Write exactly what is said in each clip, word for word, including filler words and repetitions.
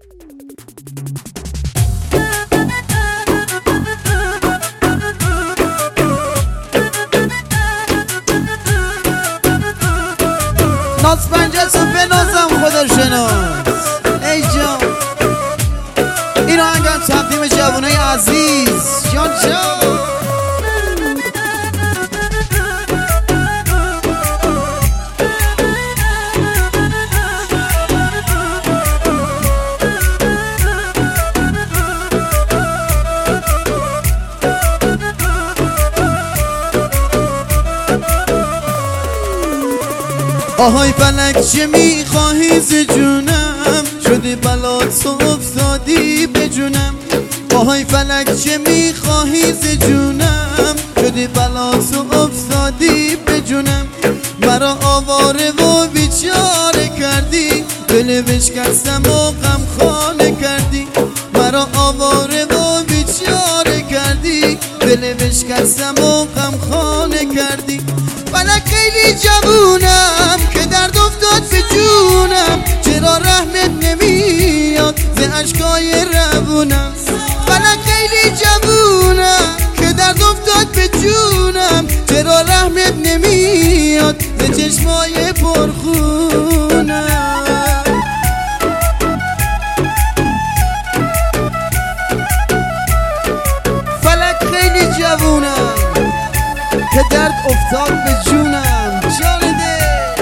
ناز پنجه تو بنازم خدا شناس ای جان این آهنگم تقدیم جوانای عزیز جان جان. آهای فلک چه میخواهی ز جونم، شده بلات تو افتادی به جونم. آهای فلک چه میخواهی ز جونم، شده بلات تو افتادی به جونم. مرا آواره و بیچاره کردی، دل بشکستم و غم خانه کردی. مرا آواره و بیچاره کردی، دل بشکستم و غم خانه کردی. فلک خیلی جوونم که درد افتاد به جونم، چرا رحمت نمیاد ز اشکای روونم. فلک خیلی جوونم که درد افتاد به جونم، چرا رحمت نمیاد ز چشمای پرخونم. فلک خیلی جوونم که درد افتاد به جونم، جان ده.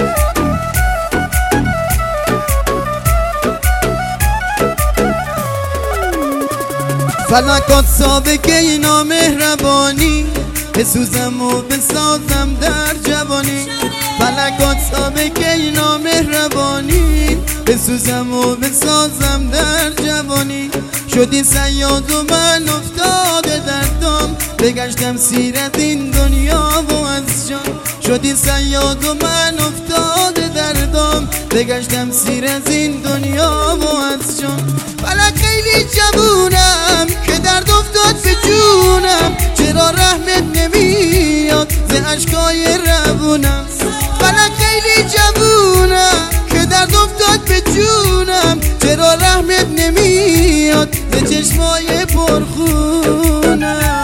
فلکات سابقه اینا مهربانی، بسوزم و بسازم در جوانی. فلکات سابقه اینا مهربانی، بسوزم و بسازم در جوانی. شدی صیاد و من افتاده دردم، بگشتم سیر از این دنیا و از جان. شدی صیاد و من افتاده دردم، بگشتم سیر از این دنیا و از جان. فلک خیلی جوونم که درد افتاد به جونم، چرا رحمت نمیاد ز اشکای روونم. فلک خیلی جوونم که درد افتاد به جونم، چرا رحمت نمیاد ز چشمای پرخونم.